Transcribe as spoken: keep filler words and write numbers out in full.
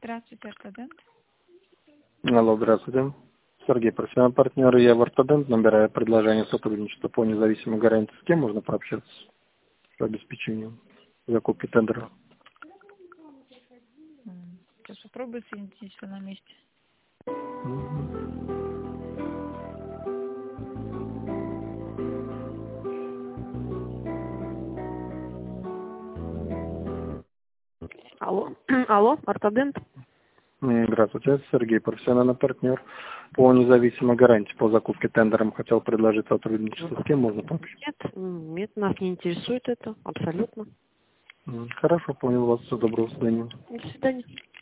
Здравствуйте, Ортодент. Алло, здравствуйте. Сергей, профессиональный партнер, я в Ортодент, набираю предложение сотрудничества по независимой гарантии. С кем можно пообщаться по обеспечению закупки тендера? Сейчас попробую соединить все на месте. Алло, алло, Ортодент. Здравствуйте, Сергей, профессиональный партнер по независимой гарантии по закупке тендером. Хотел предложить сотрудничество. С кем можно пообщаться? Нет, нет, нас не интересует это, абсолютно. Хорошо, понял вас. Всего доброго, до свидания. До свидания.